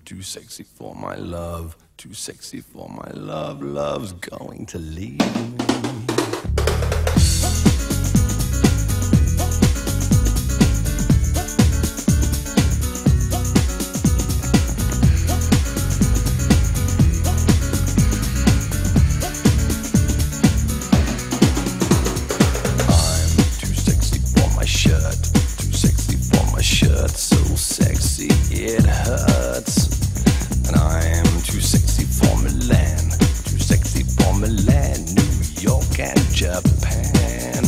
too sexy for my love, too sexy for my love, love's going to leave me. So sexy it hurts, and I am too sexy for Milan, too sexy for Milan, New York and Japan.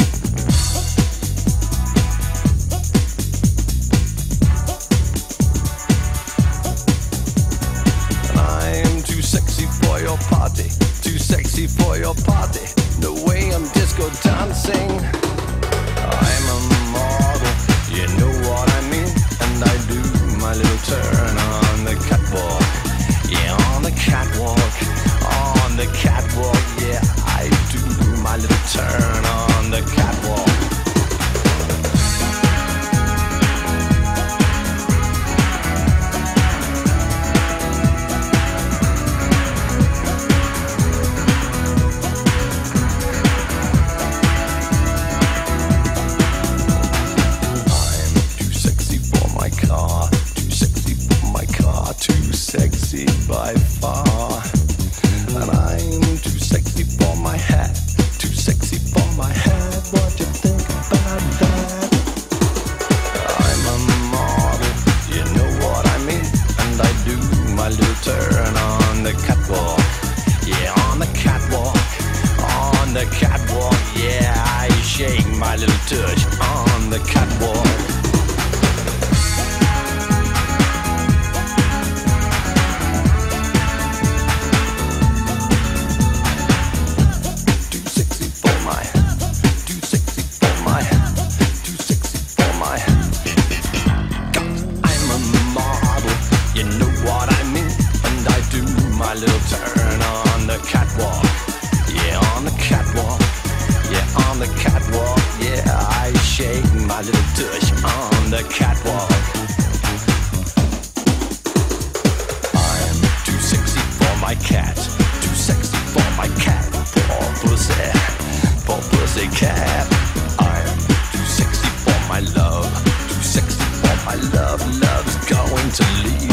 And I am too sexy for your party, too sexy for your party, the way I'm disco dancing. I'm a model, you know what I mean, and I do my little turn on the catwalk. Yeah, on the catwalk, on the catwalk. Yeah, I do my little turn on the catwalk. Too sexy by far, and I'm too sexy for my hat, too sexy for my hat. What do you think about that? I'm a model, you know what I mean, and I do my little turn on the catwalk. Yeah, on the catwalk, on the catwalk. Yeah, I shake my little touch on the catwalk. My little turn on the catwalk. Yeah, on the catwalk. Yeah, on the catwalk. Yeah, I shake my little tush on the catwalk. I'm too sexy for my cat, too sexy for my cat. Poor pussy cat. I'm too sexy for my love, too sexy for my love. Love's going to leave